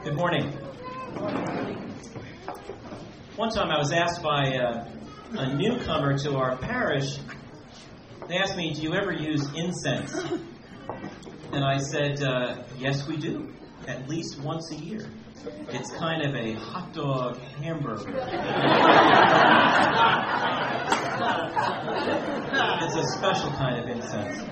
Good morning. One time I was asked by a newcomer to our parish, they asked me, do you ever use incense? And I said, yes, we do, at least once a year. It's kind of a hot dog hamburger. It's a special kind of incense.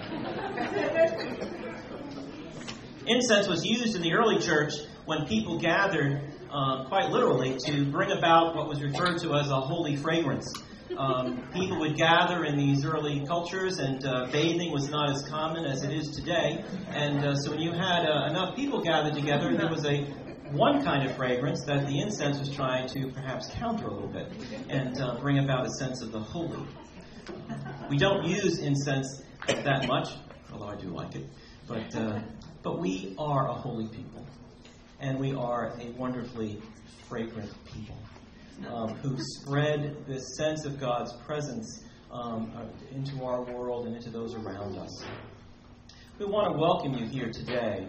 Incense was used in the early church when people gathered, quite literally, to bring about what was referred to as a holy fragrance. People would gather in these early cultures, and bathing was not as common as it is today. And so when you had enough people gathered together, there was one kind of fragrance that the incense was trying to perhaps counter a little bit and bring about a sense of the holy. We don't use incense that much, although I do like it. But we are a holy people, and we are a wonderfully fragrant people who spread this sense of God's presence into our world and into those around us. We want to welcome you here today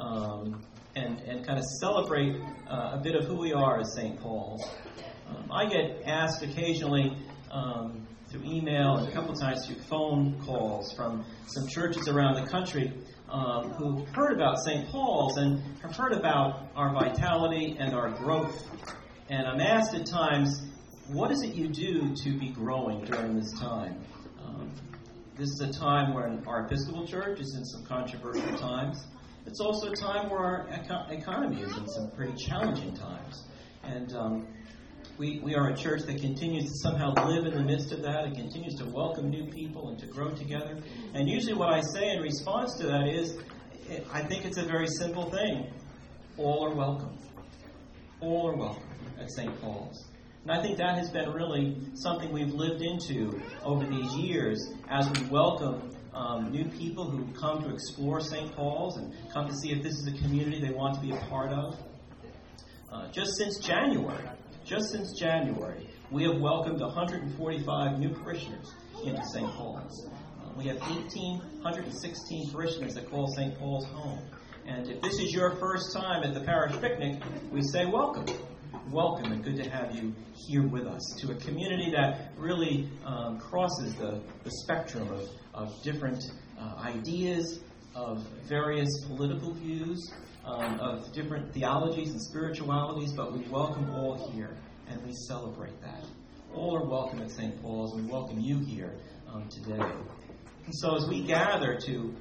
and kind of celebrate a bit of who we are as St. Paul's. I get asked occasionally through email and a couple times through phone calls from some churches around the country who've heard about St. Paul's and have heard about our vitality and our growth. And I'm asked at times, what is it you do to be growing during this time? This is a time when our Episcopal Church is in some controversial times. It's also a time where our economy is in some pretty challenging times. And we are a church that continues to somehow live in the midst of that. It continues to welcome new people and to grow together. And usually what I say in response to that is, I think it's a very simple thing. All are welcome. All are welcome at St. Paul's. And I think that has been really something we've lived into over these years as we welcome new people who come to explore St. Paul's and come to see if this is a community they want to be a part of. Just since January, we have welcomed 145 new parishioners into St. Paul's. We have 1,816 parishioners that call St. Paul's home. And if this is your first time at the parish picnic, we say welcome. Welcome, and good to have you here with us to a community that really crosses the spectrum of different ideas, of various political views, of different theologies and spiritualities, but we welcome all here, and we celebrate that. All are welcome at St. Paul's, and we welcome you here today. And so as we gather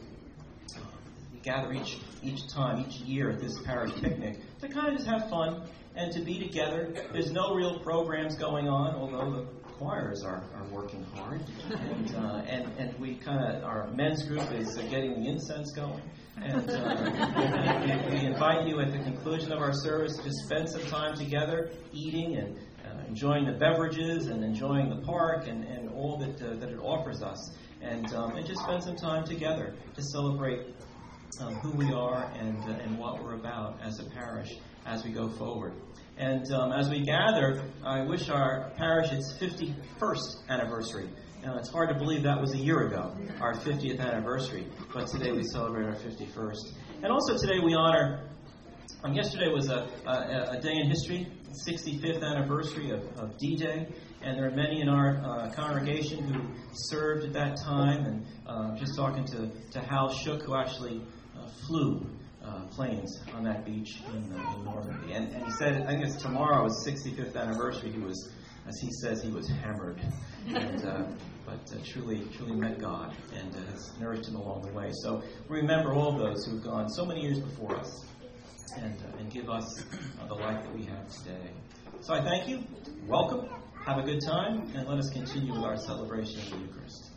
each year at this parish picnic to kind of just have fun and to be together. There's no real programs going on, although the choirs are working hard. And we kind of, our men's group is getting the incense going. And we invite you at the conclusion of our service to spend some time together, eating and enjoying the beverages and enjoying the park and all that it offers us. And just spend some time together to celebrate who we are and what we're about as a parish as we go forward. And as we gather, I wish our parish its 51st anniversary. Now, it's hard to believe that was a year ago, our 50th anniversary, but today we celebrate our 51st. And also today we honor, yesterday was a day in history, 65th anniversary of D-Day, and there are many in our congregation who served at that time, and just talking to Hal Shook, who actually flew planes on that beach in Normandy. And he said, I think it's tomorrow, his 65th anniversary, he was, as he says, he was hammered. But truly met God and has nourished him along the way. So remember all those who have gone so many years before us and give us the life that we have today. So I thank you. Welcome. Have a good time. And let us continue with our celebration of the Eucharist.